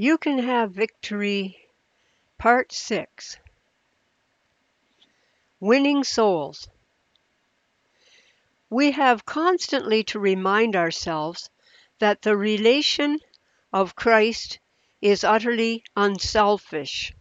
You Can Have Victory, Part 6. Winning Souls. We have constantly to remind ourselves that the relation of Christ is utterly unselfish.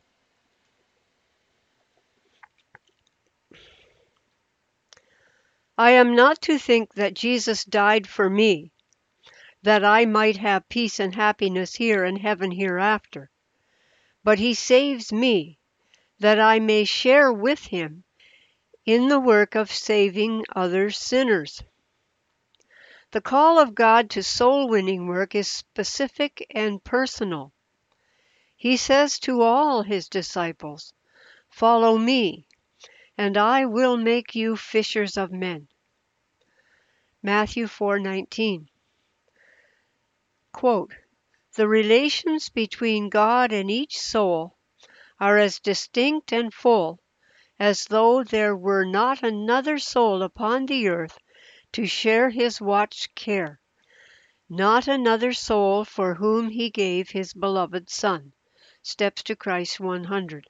I am not to think that Jesus died for me, that I might have peace and happiness here and heaven hereafter, but he saves me, that I may share with him in the work of saving other sinners. The call of God to soul-winning work is specific and personal. He says to all his disciples, "Follow me, and I will make you fishers of men." Matthew 4:19. Quote, "The relations between God and each soul are as distinct and full as though there were not another soul upon the earth to share his watch care, not another soul for whom he gave his beloved Son." Steps to Christ 100.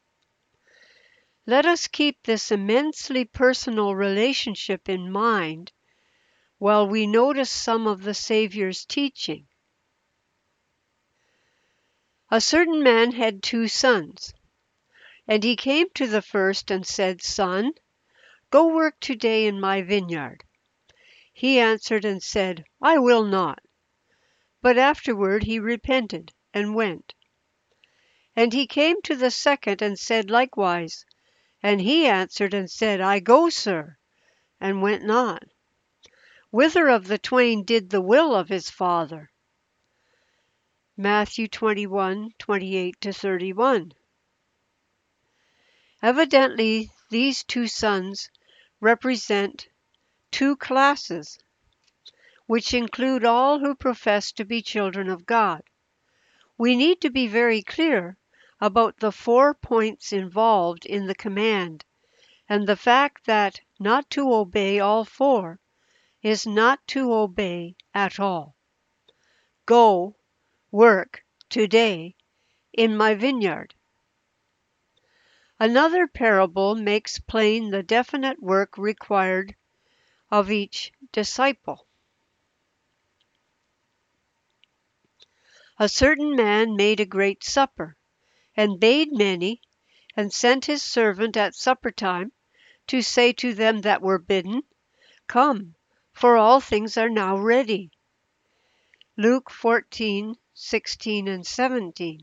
Let us keep this immensely personal relationship in mind while we notice some of the Savior's teaching. A certain man had 2 sons, and he came to the first and said, "Son, go work today in my vineyard." He answered and said, "I will not." But afterward he repented and went. And he came to the second and said likewise. And he answered and said, "I go, sir," and went not. Whither of the twain did the will of his father? Matthew 21:28-31. Evidently, these 2 sons represent 2 classes, which include all who profess to be children of God. We need to be very clear about the 4 points involved in the command, and the fact that not to obey all 4 is not to obey at all. Go, work, today, in my vineyard. Another parable makes plain the definite work required of each disciple. A certain man made a great supper, and bade many, and sent his servant at supper time to say to them that were bidden, "Come, for all things are now ready." Luke 14:16-17.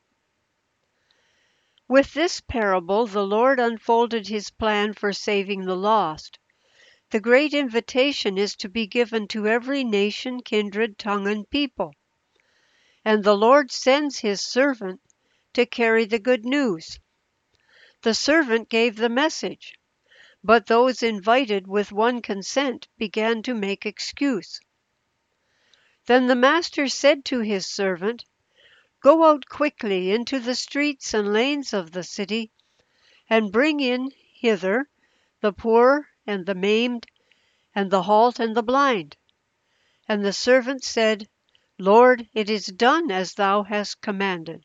With this parable the Lord unfolded his plan for saving the lost. The great invitation is to be given to every nation, kindred, tongue, and people. And the Lord sends his servant to carry the good news. The servant gave the message, but those invited with one consent began to make excuse. Then the master said to his servant, "Go out quickly into the streets and lanes of the city, and bring in hither the poor and the maimed, and the halt and the blind." And the servant said, "Lord, it is done as thou hast commanded."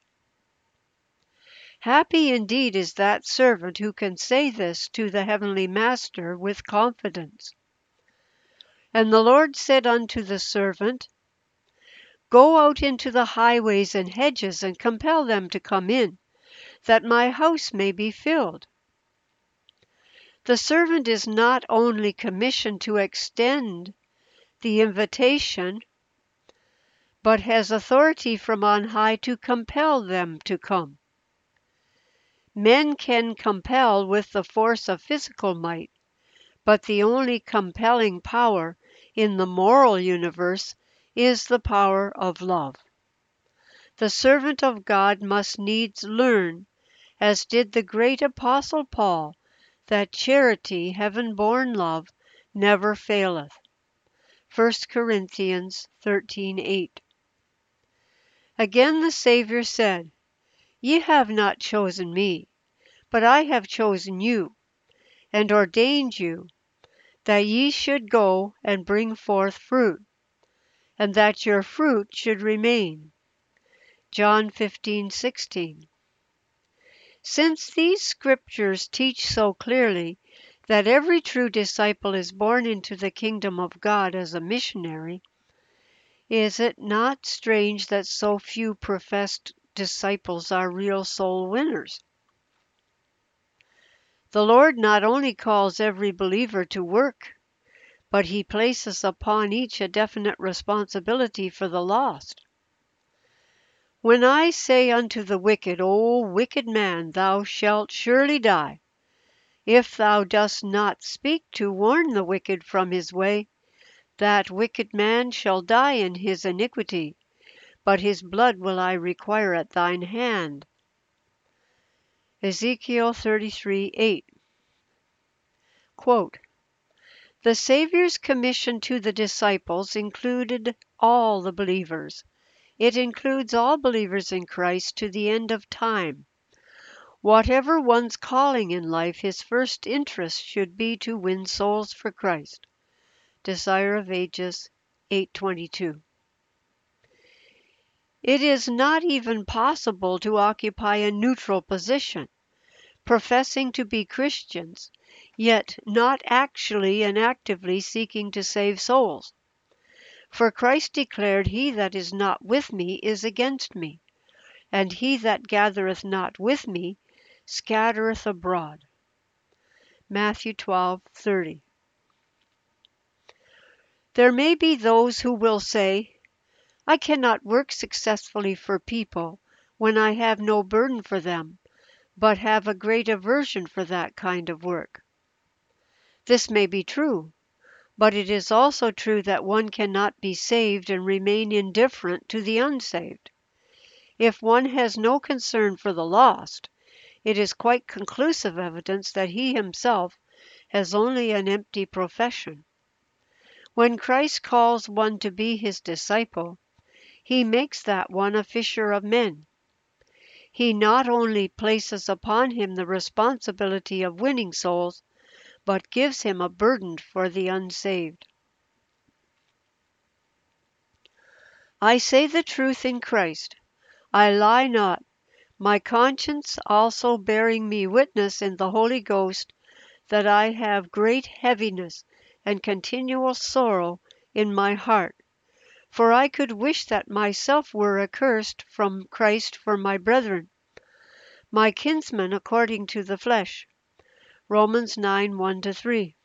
Happy indeed is that servant who can say this to the heavenly Master with confidence. And the Lord said unto the servant, "Go out into the highways and hedges, and compel them to come in, that my house may be filled." The servant is not only commissioned to extend the invitation, but has authority from on high to compel them to come. Men can compel with the force of physical might, but the only compelling power in the moral universe is the power of love. The servant of God must needs learn, as did the great apostle Paul, that charity, heaven-born love, never faileth. 1 Corinthians 13:8. Again the Savior said, "Ye have not chosen me, but I have chosen you, and ordained you, that ye should go and bring forth fruit, and that your fruit should remain." John 15:16. Since these scriptures teach so clearly that every true disciple is born into the kingdom of God as a missionary, is it not strange that so few professed disciples are real soul winners? The Lord not only calls every believer to work, but he places upon each a definite responsibility for the lost. When I say unto the wicked, O wicked man, thou shalt surely die, if thou dost not speak to warn the wicked from his way, that wicked man shall die in his iniquity, but his blood will I require at thine hand. Ezekiel 33:8. Quote, the Savior's commission to the disciples included all the believers. It includes all believers in Christ to the end of time. Whatever one's calling in life, his first interest should be to win souls for Christ. Desire of Ages 8:22. It is not even possible to occupy a neutral position, professing to be Christians, yet not actually and actively seeking to save souls. For Christ declared, he that is not with me is against me, and he that gathereth not with me scattereth abroad. Matthew 12:30. There may be those who will say, I cannot work successfully for people when I have no burden for them, but have a great aversion for that kind of work. This may be true, but it is also true that one cannot be saved and remain indifferent to the unsaved. If one has no concern for the lost, it is quite conclusive evidence that he himself has only an empty profession. When Christ calls one to be his disciple, he makes that one a fisher of men. He not only places upon him the responsibility of winning souls, but gives him a burden for the unsaved. I say the truth in Christ. I lie not, my conscience also bearing me witness in the Holy Ghost that I have great heaviness and continual sorrow in my heart. For I could wish that myself were accursed from Christ for my brethren, my kinsmen according to the flesh. Romans 9:1-3.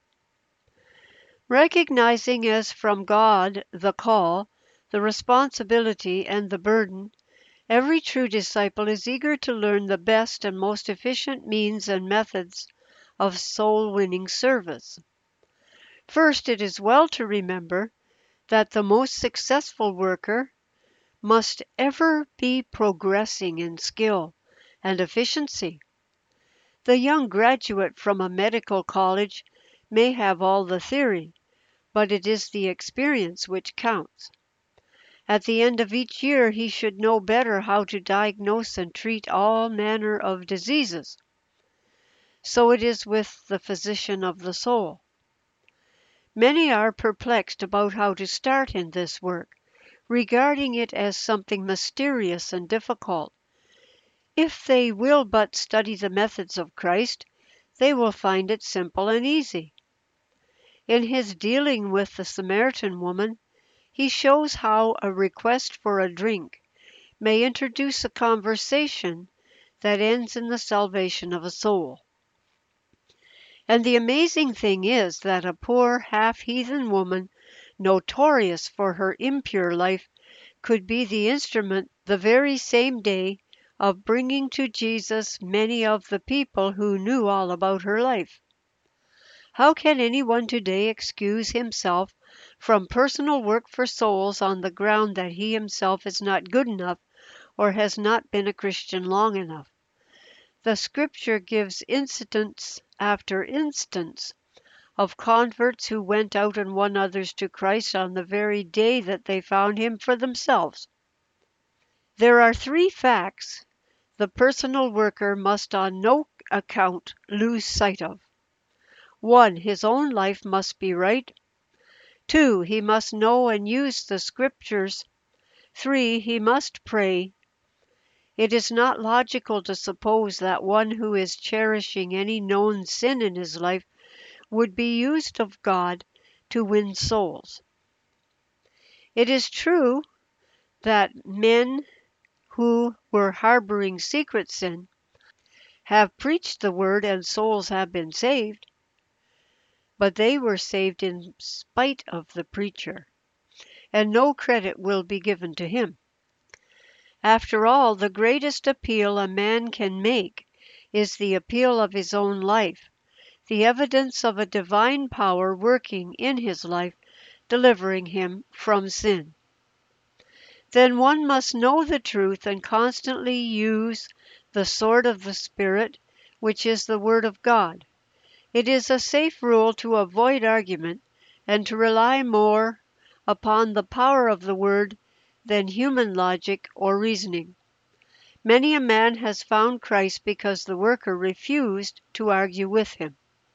Recognizing as from God the call, the responsibility, and the burden, every true disciple is eager to learn the best and most efficient means and methods of soul-winning service. First, it is well to remember that the most successful worker must ever be progressing in skill and efficiency. The young graduate from a medical college may have all the theory, but it is the experience which counts. At the end of each year he should know better how to diagnose and treat all manner of diseases. So it is with the physician of the soul. Many are perplexed about how to start in this work, regarding it as something mysterious and difficult. If they will but study the methods of Christ, they will find it simple and easy. In his dealing with the Samaritan woman, he shows how a request for a drink may introduce a conversation that ends in the salvation of a soul. And the amazing thing is that a poor half-heathen woman, notorious for her impure life, could be the instrument the very same day of bringing to Jesus many of the people who knew all about her life. How can anyone today excuse himself from personal work for souls on the ground that he himself is not good enough or has not been a Christian long enough? The Scripture gives instance after instance of converts who went out and won others to Christ on the very day that they found him for themselves. There are three facts the personal worker must on no account lose sight of. 1. His own life must be right. 2. He must know and use the Scriptures. 3. He must pray. It is not logical to suppose that one who is cherishing any known sin in his life would be used of God to win souls. It is true that men who were harboring secret sin have preached the word and souls have been saved, but they were saved in spite of the preacher, and no credit will be given to him. After all, the greatest appeal a man can make is the appeal of his own life, the evidence of a divine power working in his life, delivering him from sin. Then one must know the truth and constantly use the sword of the Spirit, which is the Word of God. It is a safe rule to avoid argument and to rely more upon the power of the Word than human logic or reasoning. Many a man has found Christ because the worker refused to argue with him.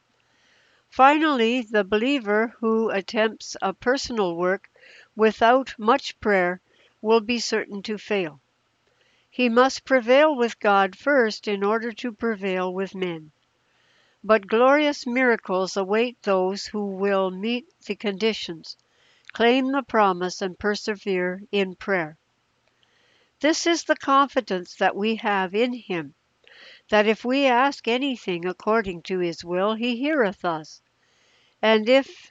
Finally, the believer who attempts a personal work without much prayer will be certain to fail. He must prevail with God first in order to prevail with men. But glorious miracles await those who will meet the conditions, claim the promise, and persevere in prayer. This is the confidence that we have in Him, that if we ask anything according to His will, He heareth us. And if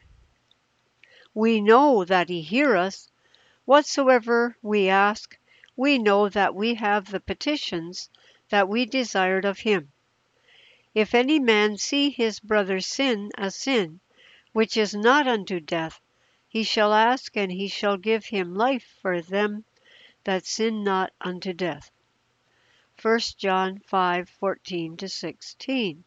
we know that He hear us, whatsoever we ask, we know that we have the petitions that we desired of Him. If any man see his brother sin a sin, which is not unto death, he shall ask, and he shall give him life for them that sin not unto death. 1 John 5:14-16.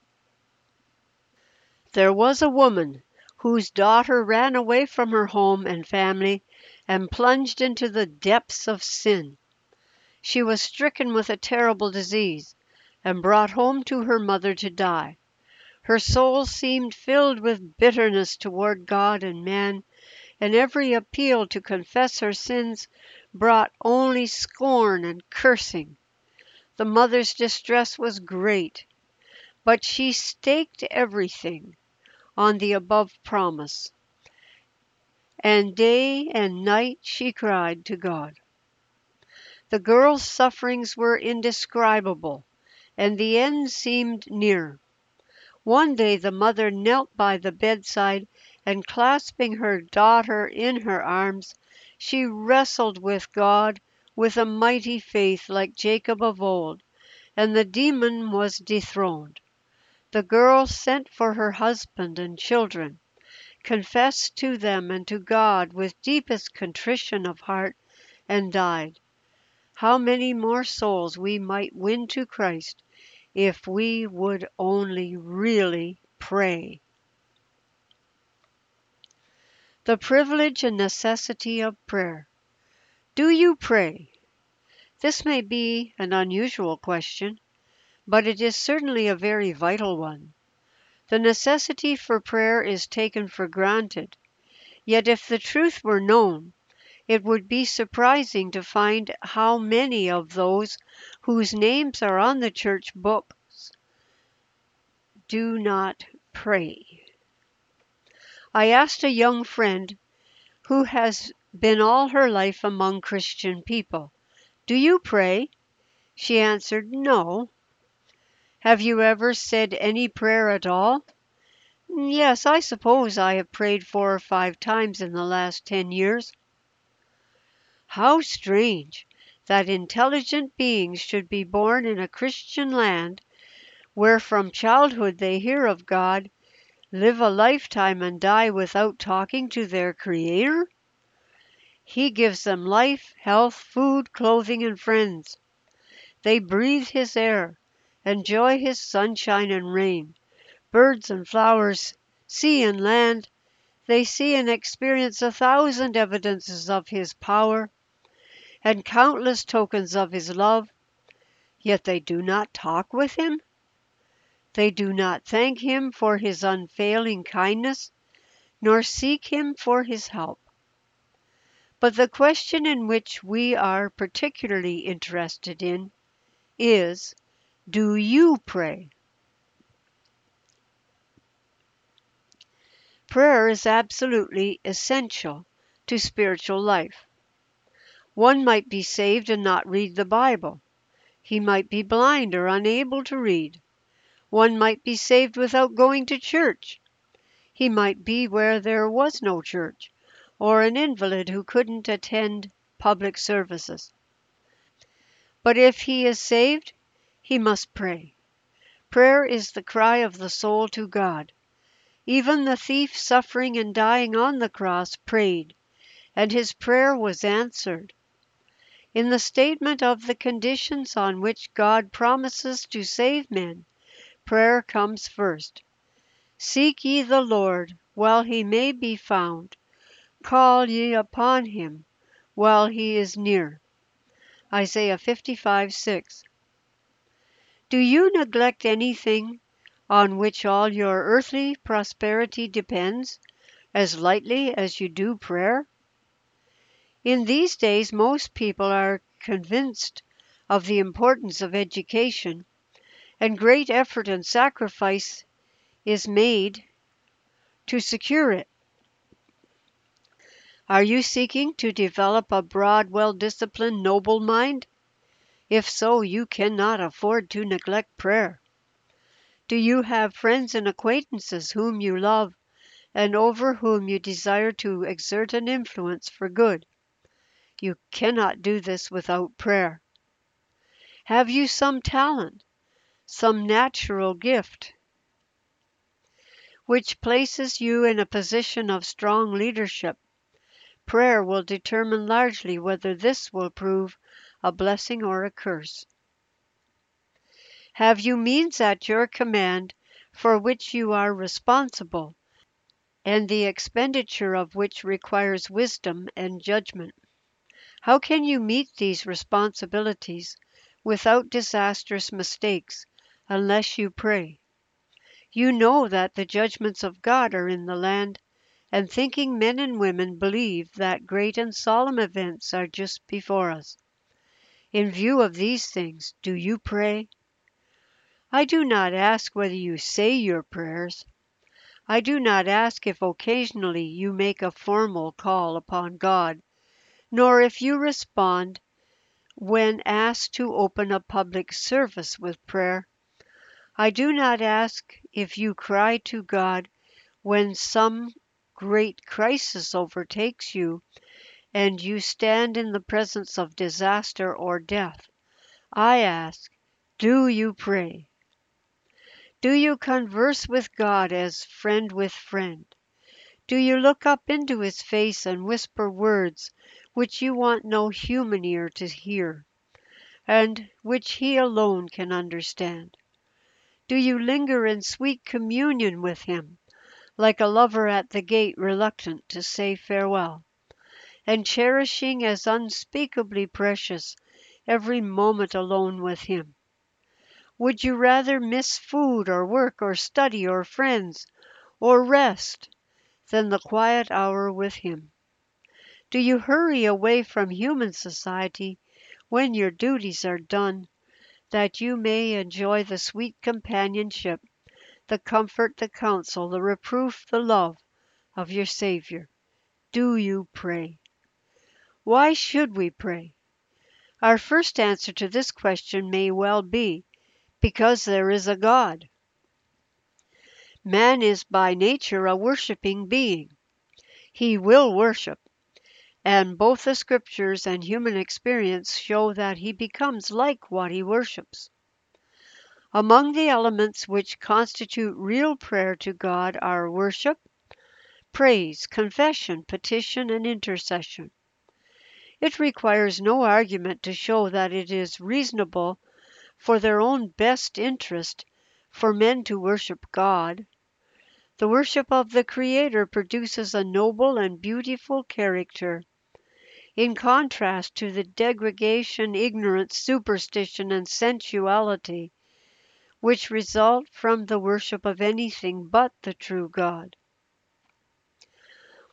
There was a woman whose daughter ran away from her home and family and plunged into the depths of sin. She was stricken with a terrible disease and brought home to her mother to die. Her soul seemed filled with bitterness toward God and man, and every appeal to confess her sins brought only scorn and cursing. The mother's distress was great, but she staked everything on the above promise, and day and night she cried to God. The girl's sufferings were indescribable, and the end seemed near. One day the mother knelt by the bedside, and clasping her daughter in her arms, she wrestled with God with a mighty faith like Jacob of old, and the demon was dethroned. The girl sent for her husband and children, confessed to them and to God with deepest contrition of heart, and died. How many more souls we might win to Christ if we would only really pray. The privilege and necessity of prayer. Do you pray? This may be an unusual question, but it is certainly a very vital one. The necessity for prayer is taken for granted, yet if the truth were known, it would be surprising to find how many of those whose names are on the church books do not pray. I asked a young friend who has been all her life among Christian people, "Do you pray?" She answered, "No." "Have you ever said any prayer at all?" "Yes, I suppose I have prayed 4 or 5 times in the last 10 years." How strange that intelligent beings should be born in a Christian land, where from childhood they hear of God, live a lifetime and die without talking to their Creator. He gives them life, health, food, clothing, and friends. They breathe His air, enjoy His sunshine and rain, birds and flowers, sea and land. They see and experience 1,000 evidences of His power and countless tokens of His love, yet they do not talk with Him. They do not thank Him for His unfailing kindness, nor seek Him for His help. But the question in which we are particularly interested in is, do you pray? Prayer is absolutely essential to spiritual life. One might be saved and not read the Bible. He might be blind or unable to read. One might be saved without going to church. He might be where there was no church, or an invalid who couldn't attend public services. But if he is saved, he must pray. Prayer is the cry of the soul to God. Even the thief suffering and dying on the cross prayed, and his prayer was answered. In the statement of the conditions on which God promises to save men, prayer comes first. Seek ye the Lord while he may be found. Call ye upon him while he is near. Isaiah 55:6. Do you neglect anything on which all your earthly prosperity depends as lightly as you do prayer? In these days most people are convinced of the importance of education, and great effort and sacrifice is made to secure it. Are you seeking to develop a broad, well-disciplined, noble mind? If so, you cannot afford to neglect prayer. Do you have friends and acquaintances whom you love and over whom you desire to exert an influence for good? You cannot do this without prayer. Have you some talent, some natural gift, which places you in a position of strong leadership? Prayer will determine largely whether this will prove a blessing or a curse. Have you means at your command for which you are responsible, and the expenditure of which requires wisdom and judgment? How can you meet these responsibilities without disastrous mistakes unless you pray? You know that the judgments of God are in the land, and thinking men and women believe that great and solemn events are just before us. In view of these things, do you pray? I do not ask whether you say your prayers. I do not ask if occasionally you make a formal call upon God, nor if you respond when asked to open a public service with prayer. I do not ask if you cry to God when some great crisis overtakes you and you stand in the presence of disaster or death. I ask, do you pray? Do you converse with God as friend with friend? Do you look up into his face and whisper words which you want no human ear to hear, and which he alone can understand? Do you linger in sweet communion with him, like a lover at the gate reluctant to say farewell, and cherishing as unspeakably precious every moment alone with him? Would you rather miss food or work or study or friends or rest than the quiet hour with him? Do you hurry away from human society when your duties are done, that you may enjoy the sweet companionship, the comfort, the counsel, the reproof, the love of your Savior? Do you pray? Why should we pray? Our first answer to this question may well be, because there is a God. Man is by nature a worshiping being. He will worship, and both the scriptures and human experience show that he becomes like what he worships. Among the elements which constitute real prayer to God are worship, praise, confession, petition, and intercession. It requires no argument to show that it is reasonable for their own best interest for men to worship God. The worship of the Creator produces a noble and beautiful character, in contrast to the degradation, ignorance, superstition, and sensuality which result from the worship of anything but the true God.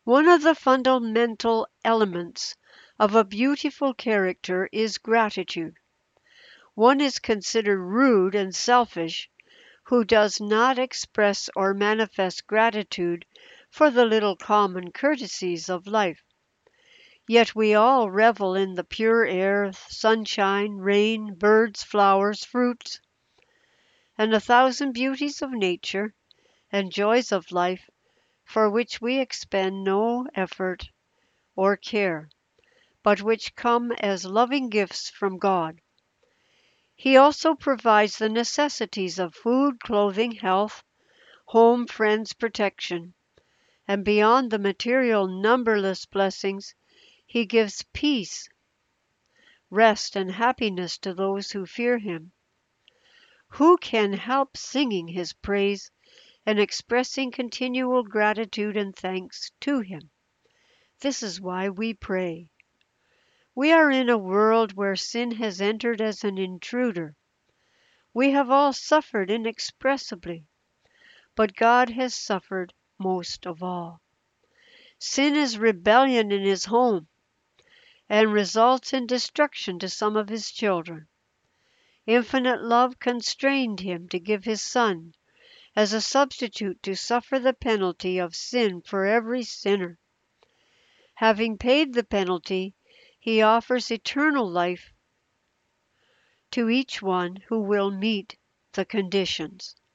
One of the fundamental elements of a beautiful character is gratitude. One is considered rude and selfish who does not express or manifest gratitude for the little common courtesies of life. Yet we all revel in the pure air, sunshine, rain, birds, flowers, fruits, and a thousand beauties of nature and joys of life for which we expend no effort or care, but which come as loving gifts from God. He also provides the necessities of food, clothing, health, home, friends, protection, and beyond the material numberless blessings, He gives peace, rest, and happiness to those who fear Him. Who can help singing His praise and expressing continual gratitude and thanks to Him? This is why we pray. We are in a world where sin has entered as an intruder. We have all suffered inexpressibly, but God has suffered most of all. Sin is rebellion in His home and results in destruction to some of His children. Infinite love constrained Him to give His Son as a substitute to suffer the penalty of sin for every sinner. Having paid the penalty, He offers eternal life to each one who will meet the conditions.